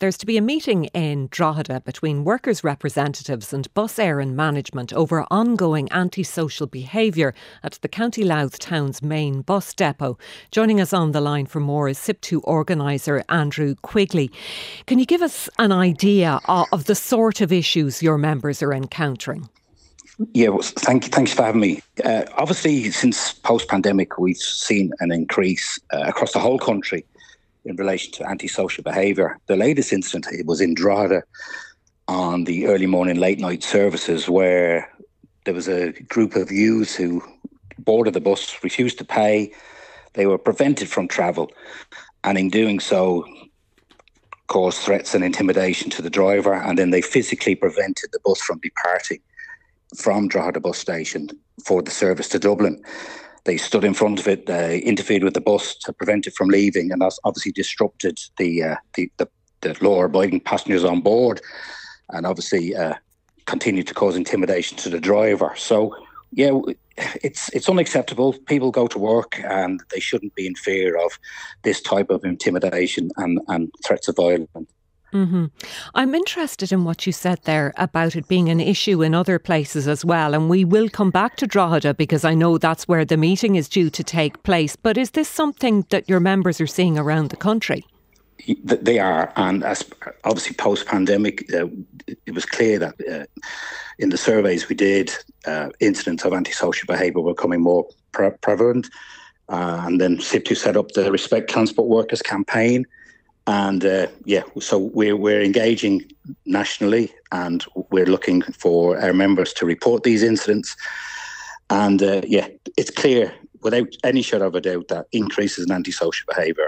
there's to be a meeting in Drogheda between workers' representatives and Bus Éireann management over ongoing antisocial behaviour at the County Louth town's main bus depot. Joining us on the line for more is SIP2 organiser Andrew Quigley. Can you give us an idea of the sort of issues your members are encountering? Yeah, well, thanks for having me. Obviously, since post-pandemic, we've seen an increase across the whole country in relation to antisocial behaviour. The latest incident, it was in Drogheda on the early morning, late night services, where there was a group of youths who boarded the bus, refused to pay. They were prevented from travel, and in doing so, caused threats and intimidation to the driver, and then they physically prevented the bus from departing from Drogheda bus station for the service to Dublin. They stood in front of it, interfered with the bus to prevent it from leaving, and that's obviously disrupted the law-abiding passengers on board, and obviously continued to cause intimidation to the driver. So, yeah, it's unacceptable. People go to work and they shouldn't be in fear of this type of intimidation and threats of violence. Mm-hmm. I'm interested in what you said there about it being an issue in other places as well, and we will come back to Drogheda because I know that's where the meeting is due to take place. But is this something that your members are seeing around the country? They are, and as obviously post-pandemic, it was clear that in the surveys we did, incidents of antisocial behaviour were becoming more prevalent. And then SIP2 set up the Respect Transport Workers campaign. And so we're engaging nationally, and we're looking for our members to report these incidents. And it's clear, without any shadow of a doubt, that increases in antisocial behaviour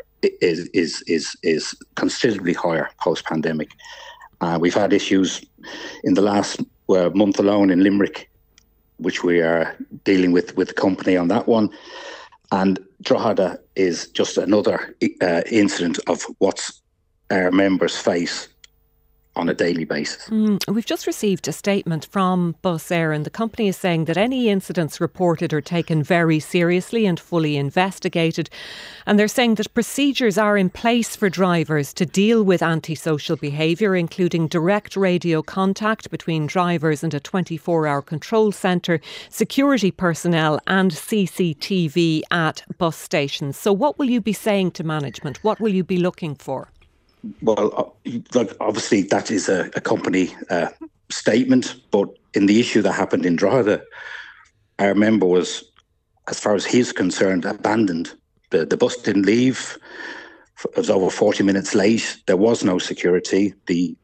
is considerably higher post-pandemic. We've had issues in the last month alone in Limerick, which we are dealing with the company on that one. And Drogheda is just another incident of what our members face on a daily basis. We've just received a statement from Bus Éireann. The company is saying that any incidents reported are taken very seriously and fully investigated. And they're saying that procedures are in place for drivers to deal with antisocial behaviour, including direct radio contact between drivers and a 24-hour control centre, security personnel and CCTV at bus stations. So what will you be saying to management? What will you be looking for? Well, obviously that is a company statement, but in the issue that happened in Drogheda, our member was, as far as he's concerned, abandoned. The bus didn't leave. It was over 40 minutes late. There was no security. The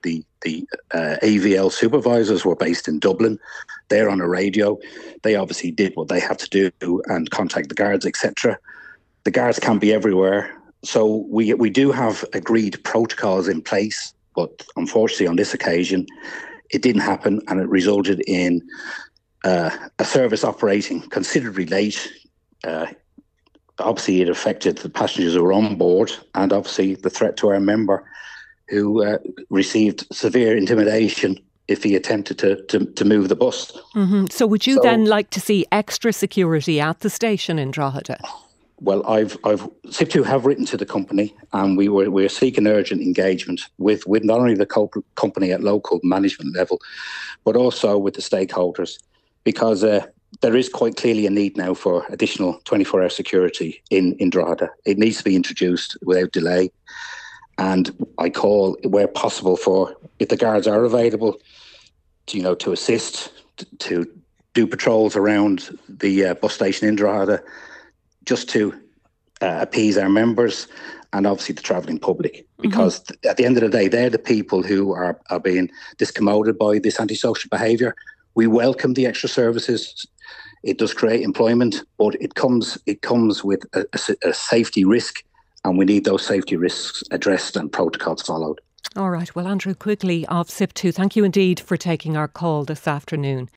AVL supervisors were based in Dublin. They're on a radio. They obviously did what they had to do and contact the guards, etc. The guards can't be everywhere. So we do have agreed protocols in place, but unfortunately on this occasion it didn't happen, and it resulted in a service operating considerably late. Obviously it affected the passengers who were on board, and obviously the threat to our member, who received severe intimidation if he attempted to move the bus. Mm-hmm. So would you then like to see extra security at the station in Drogheda? Well, SIP2 have written to the company, and we're seeking urgent engagement with not only the company at local management level, but also with the stakeholders, because there is quite clearly a need now for additional 24-hour security in Drogheda. It needs to be introduced without delay, and I call, where possible, for, if the guards are available, to assist, to do patrols around the bus station in Drogheda, just to appease our members and obviously the travelling public. Because at the end of the day, they're the people who are being discommoded by this antisocial behaviour. We welcome the extra services. It does create employment, but it comes with a safety risk, and we need those safety risks addressed and protocols followed. All right. Well, Andrew Quigley of SIP2, thank you indeed for taking our call this afternoon.